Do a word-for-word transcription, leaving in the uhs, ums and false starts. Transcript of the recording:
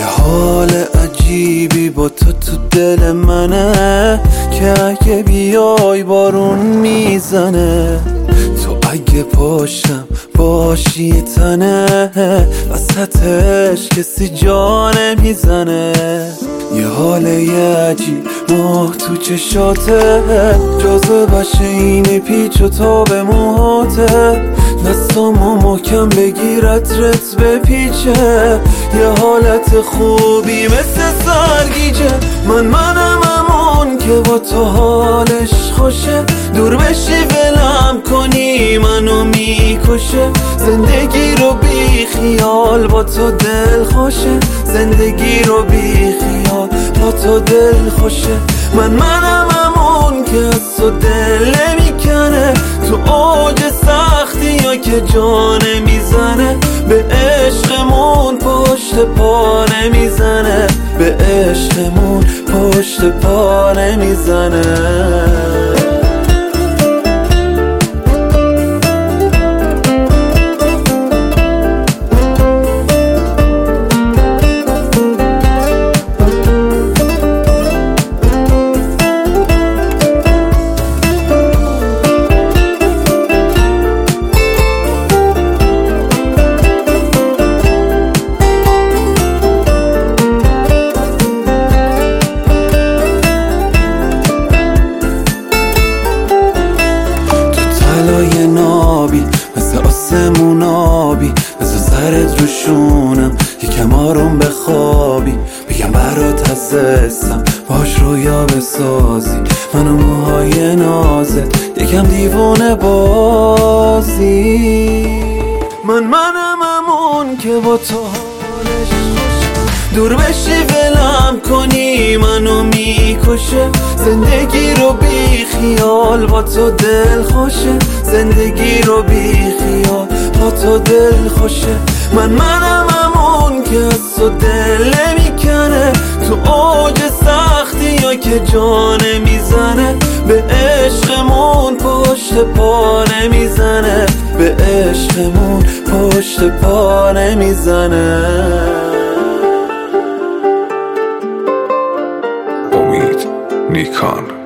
حال عجیبی با تو تو دل منه که اگه بیای بارون میزنه. تو اگه پاشم باشی تنه وسطش کسی جا نمیزنه. یه حال عجیب ماه تو چشاته جاذبش اینه پیچ و تاب موهاته. دستامو محکم بگیرت رت بپیچه یه حالت خوبی مثل سرگیجه. من منم همون که با تو حالش خوشه دور بشی ولم کنی منو میکشه. زندگی رو بی خیال با تو دل خوشه زندگی رو بی خیال با تو دل خوشه. من منم همون که از تو دل نمیکنه تو اوج سختی یا که جا نمیزنه. به عشقمون پشت پا نمیزنه به عشقمون پشت پا نمیزنه. طلای نابی مثل آسمون آبی مثل سرت روشونم یکم آروم بخوابی. بگم برات عزیزم باش رویا بسازی منو موهای نازت یکم دیوونه بازی. من منم همون که با تو حالش خوشه دور بشی ولم کنی منو میکشه. زندگی رو بی خیال با تو دل خوشه زندگی رو بی خیال با تو دل خوشه. من منم همون که از تو دل نمیکنه تو اوج سختی یا که جا نمیزنه. به عشقمون پشت پا نمیزنه به عشقمون پشت پا نمیزنه. امید نیکان.